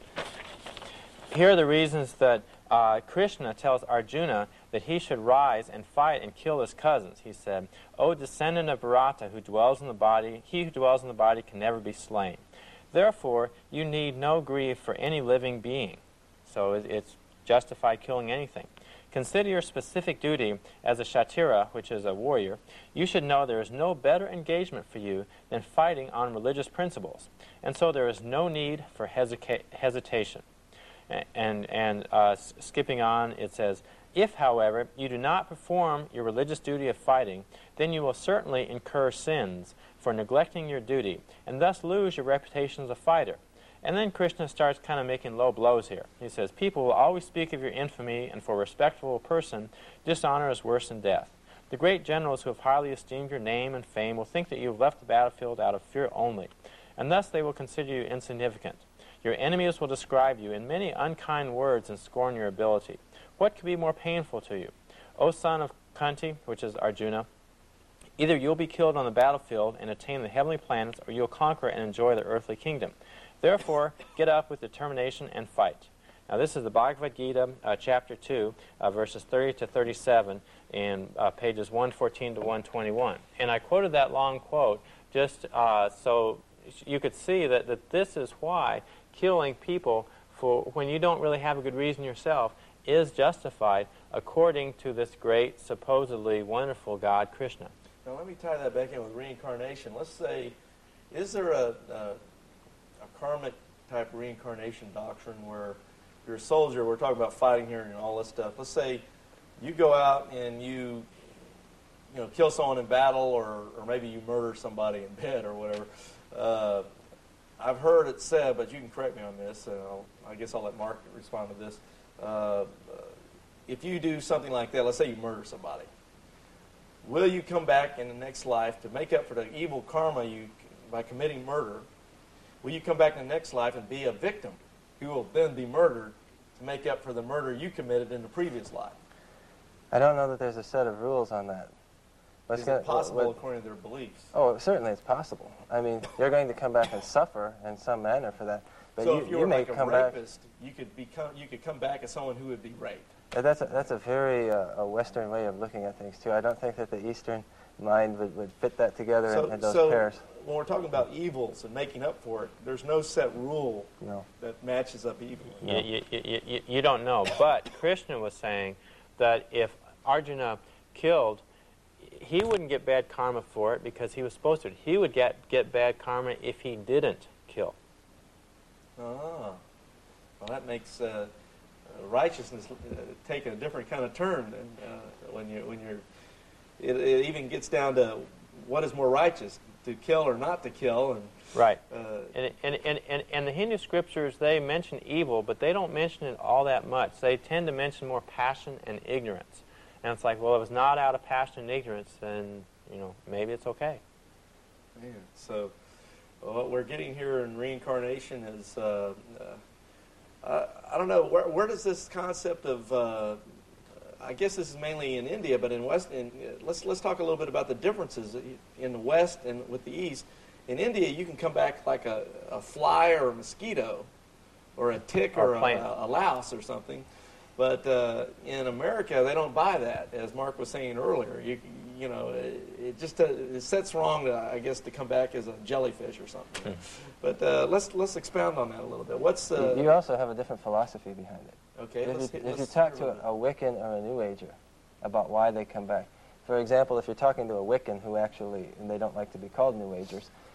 here are the reasons that uh, Krishna tells Arjuna that he should rise and fight and kill his cousins. He said, "O descendant of Bharata, who dwells in the body, he who dwells in the body can never be slain. Therefore, you need no grief for any living being." So it's justified killing anything. "Consider your specific duty as a Kshatriya, which is a warrior. You should know there is no better engagement for you than fighting on religious principles, and so there is no need for hesica- hesitation." And, and uh, skipping on, it says, "If, however, you do not perform your religious duty of fighting, then you will certainly incur sins for neglecting your duty, and thus lose your reputation as a fighter." And then Krishna starts kind of making low blows here. He says, "People will always speak of your infamy, and for a respectable person, dishonor is worse than death. The great generals who have highly esteemed your name and fame will think that you have left the battlefield out of fear only, and thus they will consider you insignificant. Your enemies will describe you in many unkind words and scorn your ability. What could be more painful to you? O son of Kunti," which is Arjuna, "either you'll be killed on the battlefield and attain the heavenly planets, or you'll conquer and enjoy the earthly kingdom. Therefore, get up with determination and fight." Now this is the Bhagavad Gita, uh, chapter two, uh, verses thirty to thirty-seven, in uh, pages one fourteen to one twenty-one. And I quoted that long quote just uh, so you could see that, that this is why killing people for when you don't really have a good reason yourself is justified according to this great, supposedly wonderful God, Krishna. Now let me tie that back in with reincarnation. Let's say, is there a, a, a karmic type reincarnation doctrine where you're a soldier, we're talking about fighting here and all this stuff. Let's say you go out and you you know, kill someone in battle, or, or maybe you murder somebody in bed or whatever. Uh, I've heard it said, but you can correct me on this, and I'll, I guess I'll let Mark respond to this. Uh, if you do something like that, let's say you murder somebody, will you come back in the next life to make up for the evil karma you by committing murder? Will you come back in the next life and be a victim who will then be murdered to make up for the murder you committed in the previous life? I don't know that there's a set of rules on that. But Is gonna, it possible what, according to their beliefs? Oh, certainly it's possible. I mean, you're going to come back and suffer in some manner for that. But so you, if you you were may like a come rapist, back, you could become you could come back as someone who would be raped. That's a, that's a very uh, a Western way of looking at things too. I don't think that the Eastern mind would, would fit that together so, in, in those so pairs. When we're talking about evils and making up for it, there's no set rule no. that matches up evil. No. You, you, you, you, you don't know. But Krishna was saying that if Arjuna killed, he wouldn't get bad karma for it because he was supposed to. He would get, get bad karma if he didn't kill. Ah, well, that makes uh, righteousness uh, take a different kind of turn than, uh, when you when you're. It, it even gets down to what is more righteous, to kill or not to kill, and right. Uh, and, and, and, and and the Hindu scriptures, they mention evil, but they don't mention it all that much. They tend to mention more passion and ignorance. And it's like, well, if it's not out of passion and ignorance, then, you know, maybe it's okay. Yeah. So, well, what we're getting here in reincarnation is, uh, uh, I, I don't know, where, where does this concept of, uh, I guess this is mainly in India, but in West, in, let's let's talk a little bit about the differences in the West and with the East. In India, you can come back like a, a fly or a mosquito, or a tick or, or a, a, a louse or something. But uh, in America, they don't buy that, as Mark was saying earlier. You you know, it, it just uh, it sets wrong, to, I guess, to come back as a jellyfish or something. Mm. But uh, let's let's expound on that a little bit. What's uh, you also have a different philosophy behind it. Okay. If, let's, you, let's if you talk to a, a Wiccan or a New Ager about why they come back, for example, if you're talking to a Wiccan who actually, and they don't like to be called New Agers,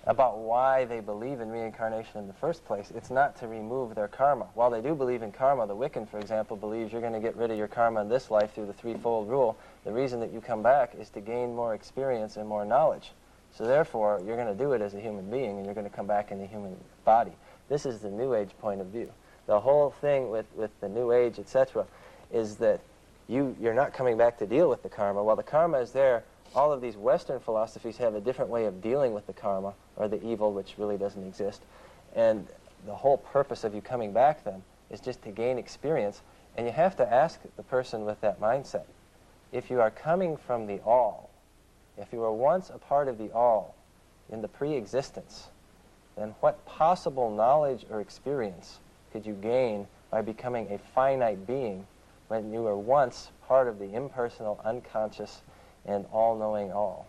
about why they believe in reincarnation in the first place. It's not to remove their karma. While they do believe in karma, the Wiccan, for example, believes you're going to get rid of your karma in this life through the threefold rule. The reason that you come back is to gain more experience and more knowledge. So therefore, you're going to do it as a human being, and you're going to come back in a human body. This is the New Age point of view. The whole thing with, with the New Age, et cetera, is that you, you're not coming back to deal with the karma. While the karma is there, all of these Western philosophies have a different way of dealing with the karma, or the evil, which really doesn't exist. And the whole purpose of you coming back, then, is just to gain experience. And you have to ask the person with that mindset, if you are coming from the all, if you were once a part of the all, in the pre-existence, then what possible knowledge or experience could you gain by becoming a finite being when you were once part of the impersonal, unconscious, and all-knowing all?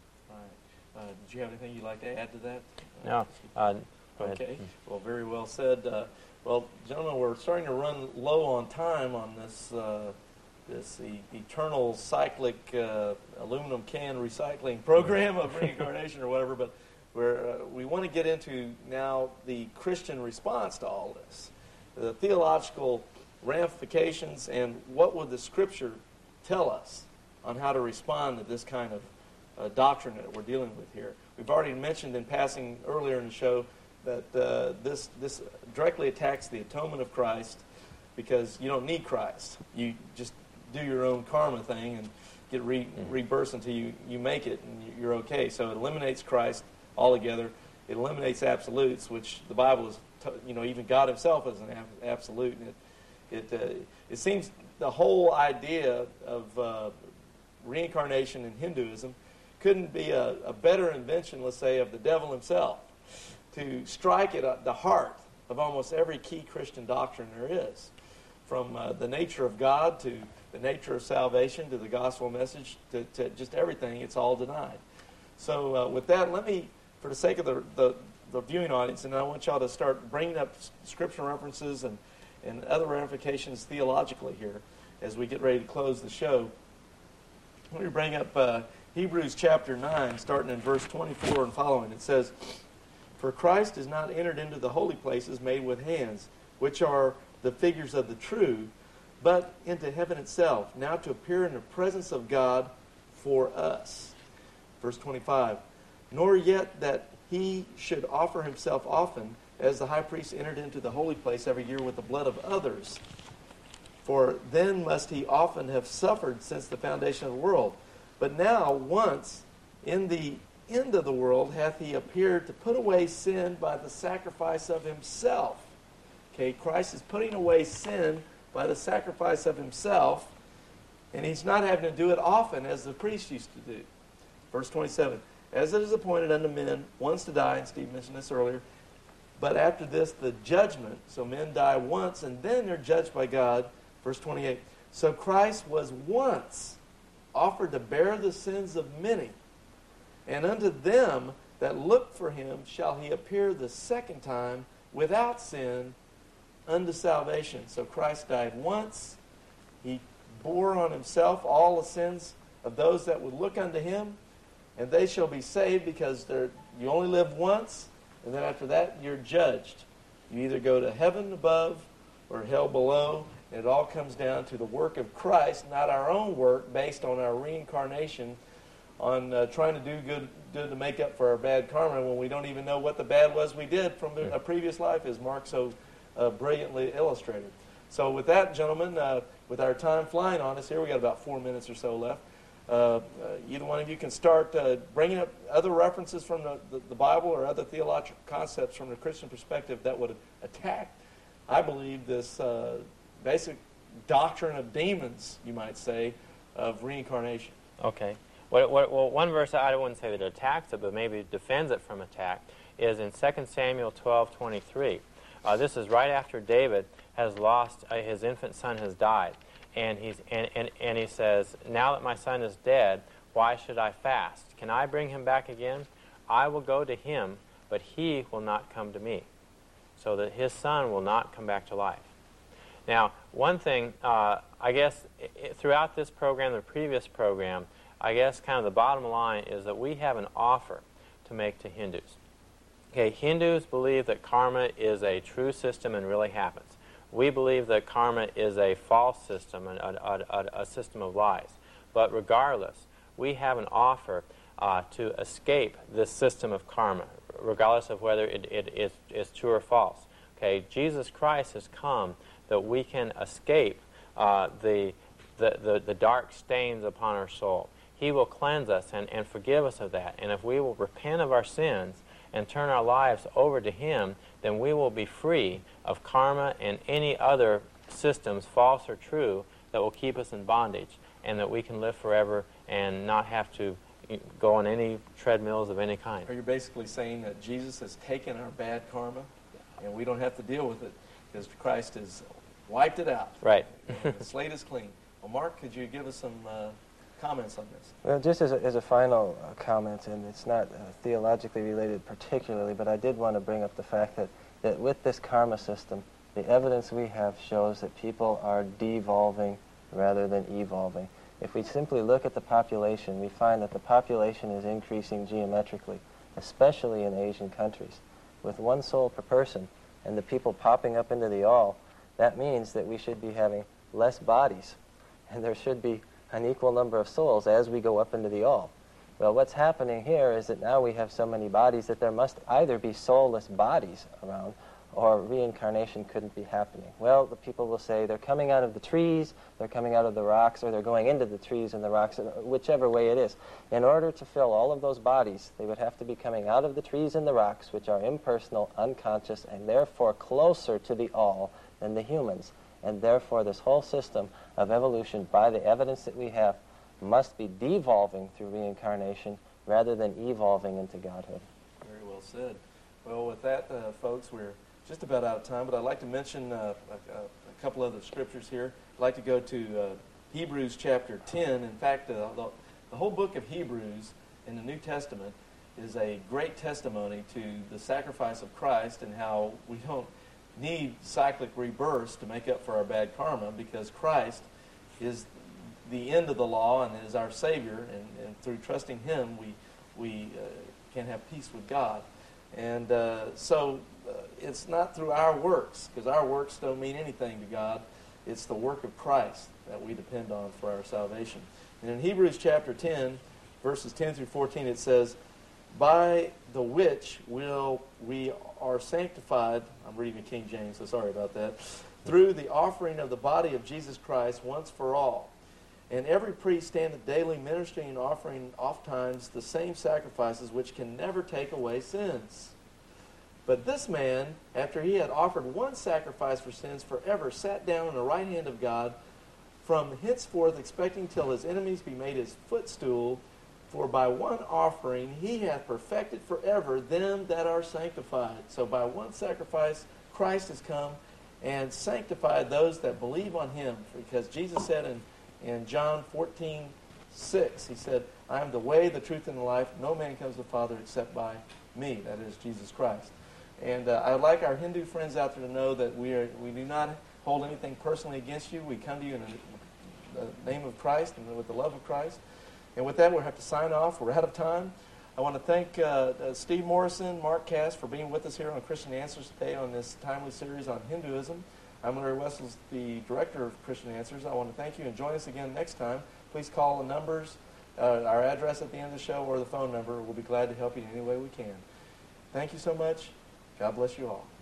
Right. Uh, did you have anything you'd like to add to that? No. Uh, go okay. ahead. Well, very well said. Uh, well, gentlemen, we're starting to run low on time on this uh, this e- eternal cyclic uh, aluminum can recycling program of reincarnation or whatever, but we're, uh, we want to get into now the Christian response to all this, the theological ramifications, and what would the Scripture tell us on how to respond to this kind of uh, doctrine that we're dealing with here. We've already mentioned in passing earlier in the show that uh, this this directly attacks the atonement of Christ, because you don't need Christ. You just do your own karma thing and get re- mm-hmm. rebirths until you, you make it and you're okay. So it eliminates Christ altogether. It eliminates absolutes, which the Bible is, t- you know, even God Himself is an ab- absolute. And it it, uh, it seems the whole idea of uh, reincarnation in Hinduism couldn't be a, a better invention, let's say, of the devil himself, to strike at the heart of almost every key Christian doctrine there is, from uh, the nature of God to the nature of salvation to the gospel message to, to just everything. It's all denied. So uh, with that, let me, for the sake of the, the, the viewing audience, and I want y'all to start bringing up scriptural references and, and other ramifications theologically here as we get ready to close the show. Let me bring up uh, Hebrews chapter nine, starting in verse twenty-four and following. It says, "For Christ is not entered into the holy places made with hands, which are the figures of the true, but into heaven itself, now to appear in the presence of God for us." Verse twenty-five, "Nor yet that he should offer himself often, as the high priest entered into the holy place every year with the blood of others. For then must he often have suffered since the foundation of the world. But now, once, in the end of the world, hath he appeared to put away sin by the sacrifice of himself." Okay, Christ is putting away sin by the sacrifice of himself, and he's not having to do it often as the priest used to do. Verse twenty-seven, "As it is appointed unto men once to die," and Steve mentioned this earlier, "but after this the judgment." So men die once, and then they're judged by God. Verse twenty-eight, "So Christ was once offered to bear the sins of many, and unto them that look for him shall he appear the second time without sin unto salvation." So Christ died once. He bore on himself all the sins of those that would look unto him, and they shall be saved, because they're, you only live once, and then after that you're judged. You either go to heaven above or hell below, and it all comes down to the work of Christ, not our own work based on our reincarnation, on uh, trying to do good, good to make up for our bad karma when we don't even know what the bad was we did from the, a previous life, as Mark so uh, brilliantly illustrated. So with that, gentlemen, uh, with our time flying on us here, we got about four minutes or so left. Uh, uh, either one of you can start uh, bringing up other references from the, the, the Bible or other theological concepts from the Christian perspective that would attack, I believe, this uh, basic doctrine of demons, you might say, of reincarnation. Okay. What, what, well, one verse I wouldn't say that attacks it, but maybe defends it from attack, is in Second Samuel twelve twenty-three. Uh, this is right after David has lost, uh, his infant son has died. And, he's, and, and, and he says, "Now that my son is dead, why should I fast? Can I bring him back again? I will go to him, but he will not come to me." So that his son will not come back to life. Now, one thing, uh, I guess, it, throughout this program, the previous program, I guess kind of the bottom line is that we have an offer to make to Hindus. Okay, Hindus believe that karma is a true system and really happens. We believe that karma is a false system, a, a, a, a system of lies. But regardless, we have an offer uh, to escape this system of karma, regardless of whether it, it is, is true or false. Okay, Jesus Christ has come that we can escape uh, the, the, the, the dark stains upon our soul. He will cleanse us and, and forgive us of that. And if we will repent of our sins and turn our lives over to Him, then we will be free of karma and any other systems, false or true, that will keep us in bondage, and that we can live forever and not have to go on any treadmills of any kind. Are you basically saying that Jesus has taken our bad karma and we don't have to deal with it because Christ has wiped it out? Right. The slate is clean. Well, Mark, could you give us some uh, comments on this? Well, just as a, as a final uh, comment, and it's not uh, theologically related particularly, but I did want to bring up the fact that, that with this karma system, the evidence we have shows that people are devolving rather than evolving. If we simply look at the population, we find that the population is increasing geometrically, especially in Asian countries. With one soul per person and the people popping up into the all, that means that we should be having less bodies, and there should be an equal number of souls as we go up into the all. Well, what's happening here is that now we have so many bodies that there must either be soulless bodies around or reincarnation couldn't be happening. Well, the people will say they're coming out of the trees, they're coming out of the rocks, or they're going into the trees and the rocks, whichever way it is. In order to fill all of those bodies, they would have to be coming out of the trees and the rocks, which are impersonal, unconscious, and therefore closer to the all than the humans. And therefore this whole system of evolution, by the evidence that we have, must be devolving through reincarnation rather than evolving into Godhood. Very well said. Well, with that, uh, folks, we're just about out of time, but I'd like to mention uh, a, a couple other scriptures here. I'd like to go to uh, Hebrews chapter ten. In fact, uh, the, the whole book of Hebrews in the New Testament is a great testimony to the sacrifice of Christ and how we don't need cyclic rebirths to make up for our bad karma, because Christ is the end of the law and is our Savior, and, and through trusting Him we, we uh, can have peace with God. And uh, so uh, it's not through our works, because our works don't mean anything to God. It's the work of Christ that we depend on for our salvation. And in Hebrews chapter ten, verses ten through fourteen, it says, "By the which will we are sanctified," I'm reading the King James, so sorry about that, "through the offering of the body of Jesus Christ once for all. And every priest standeth daily ministering and offering oftentimes the same sacrifices which can never take away sins. But this man, after he had offered one sacrifice for sins forever, sat down on the right hand of God, from henceforth expecting till his enemies be made his footstool. For by one offering he hath perfected forever them that are sanctified." So by one sacrifice Christ has come and sanctified those that believe on Him. Because Jesus said in In John fourteen six, He said, "I am the way, the truth, and the life. No man comes to the Father except by me." That is Jesus Christ. And uh, I'd like our Hindu friends out there to know that we are we do not hold anything personally against you. We come to you in the, the name of Christ and with the love of Christ. And with that, we'll have to sign off. We're out of time. I want to thank uh, uh, Steve Morrison, Mark Cass, for being with us here on Christian Answers today on this timely series on Hinduism. I'm Larry Wessels, the director of Christian Answers. I want to thank you and join us again next time. Please call the numbers, uh, our address at the end of the show, or the phone number. We'll be glad to help you in any way we can. Thank you so much. God bless you all.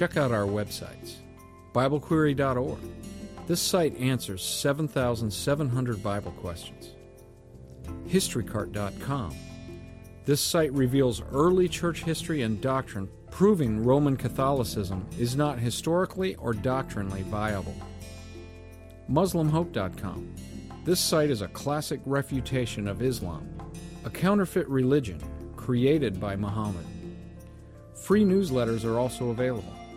check out our websites. Bible Query dot org. This site answers seven thousand seven hundred Bible questions. History Cart dot com. This site reveals early church history and doctrine, proving Roman Catholicism is not historically or doctrinally viable. Muslim Hope dot com. This site is a classic refutation of Islam, a counterfeit religion created by Muhammad. Free newsletters are also available.